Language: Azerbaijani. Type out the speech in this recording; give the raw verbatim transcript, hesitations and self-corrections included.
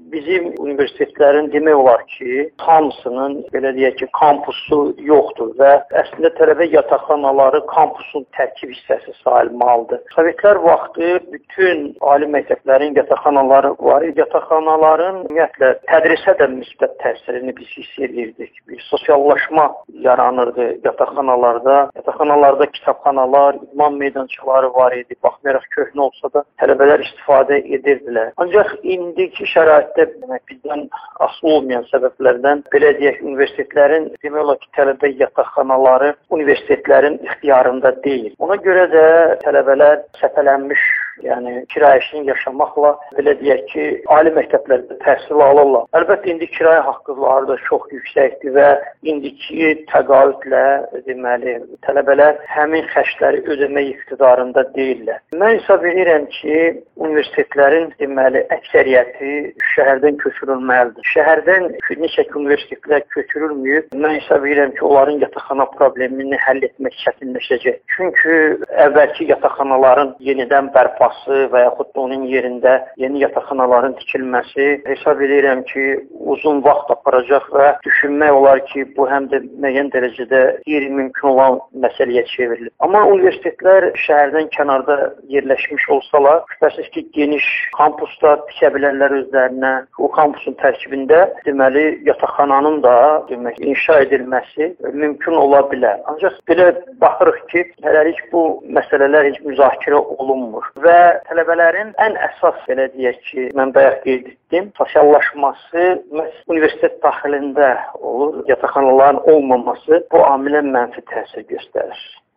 bizim universitetlərin demək olar ki, hamısının belə deyək ki, kampusu yoxdur və əslində tələbə yataqxanaları kampusun tərkib hissəsi sayılmalıdır. Sovetlər vaxtı bütün ali məktəblərin yataqxanaları var. Yataqxanaların ümumiyyətlə tədrisə də müsbət təsirini biz hiss edirdik. Bir sosiallaşma yaranırdı yataqxanalarda. Yataqxanalarda kitabxanalar, idman meydançaları var idi. Baxmayaraq köhnə olsa da tələbələr istifadə edirdilər. Ancaq indiki şəraitdə demək, bizdən asılı olmayan səbəblərdən belə deyək, universitetlərin demək olar ki, tələbə yataqxanaları universitetlərin ixtiyarında deyil. Ona görə də tələbələr səpələnmiş, yəni kirayəşin yaşamaqla belə deyək ki, ali məktəblərdə təhsil alırlar. Əlbəttə, indi kirayə haqqıları da çox yüksəkdir və indiki təqaüdlə deməli, tələbələr həmin xərcləri ödəmək iqtidarında deyirlər. Mən hesab edirəm ki, universitetlərin deməli, əksəriyyəti şəhərdən köçürülməlidir. Şəhərdən neçə universitetlər köçürülməyib. Mən hesab edirəm ki, onların yataqxana problemini həll etmək çətinləşəcək. Çünki əvvəlki yataqxanaların yenidən bərpası və yaxud da onun yerində yeni yataqxanaların tikilməsi hesab edirəm ki, uzun vaxt aparacaq və düşünmək olar ki, bu həm də müəyyən dərəcədə qeyri-mümkün olan məsələyə çevrilir. Amma universitetlər şəhərdən kənarda yerləşmiş olsalar, şübhəsiz ki, geniş kampusda tikə bilərlər özlərinə. O kampusun tərkibində deməli yataqxananın da demək, inşa edilməsi mümkün ola bilər. Ancaq belə baxırıq ki, hələlik bu məsələlər heç müzakirə olunmur və tələbələrin ən əsas belə deyək ki, mən bayaq qeyd etdim, sosiallaşması məhz universitet daxilində olur. Yataqxanaların olmaması bu amilə mənfi təsir göstərir.